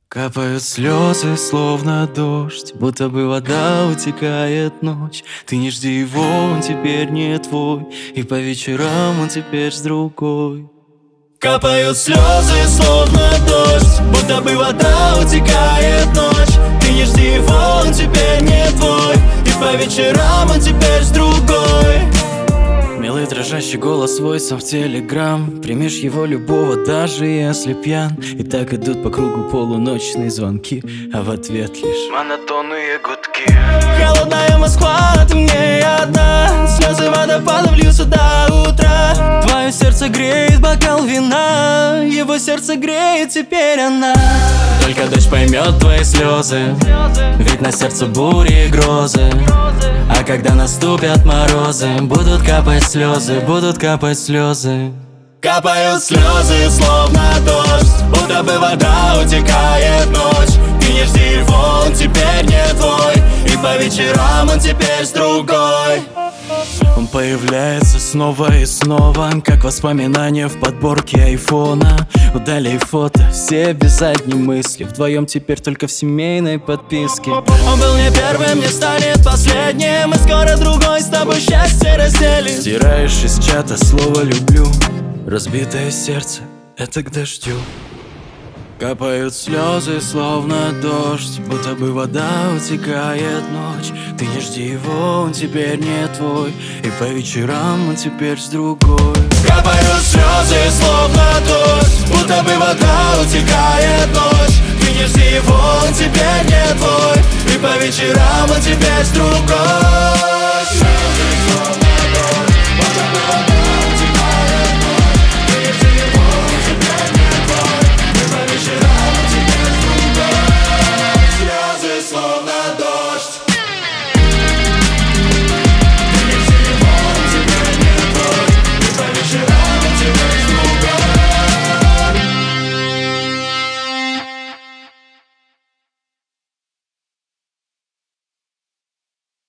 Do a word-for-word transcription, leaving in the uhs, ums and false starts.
Капают слезы, словно дождь, будто бы вода утекает ночь. Ты не жди его, он теперь не твой, и по вечерам он теперь с другой. Капают слезы, словно дождь, будто бы вода утекает ночь. Ты не жди его, он теперь не твой, и по вечерам он теперь с другой. Милый дрожащий голос свой сам в телеграм. Примешь его любого, даже если пьян. И так идут по кругу полуночные звонки, а в ответ лишь монотонные гудки. Холодная Москва, ты мне одна. Слезы водопадом льются до утра. Твое сердце греет бокал вина, его сердце греет теперь она. Только дождь поймет твои слезы, ведь на сердце бури и грозы. А когда наступят морозы, будут капать слезы, будут капать слезы. Капают слезы, словно дождь, будто бы вода утекает ночь. Ты не жди его, он теперь не твой, и по вечерам он теперь с другой. Он появляется снова и снова, как воспоминание в подборке айфона. Удали фото, все без задней мысли, вдвоем теперь только в семейной подписке. Он был не первым, не станет последним, и скоро другой с тобой счастье разделит. Стираешь из чата слово «люблю», разбитое сердце — это к дождю. Капают слезы, словно дождь, будто бы вода утекает ночь. Ты не жди его, он теперь не твой, и по вечерам он теперь с другой. Капают слезы, словно дождь, будто бы вода утекает ночь. Ты не жди его, он теперь не твой, и по вечерам он теперь с другой.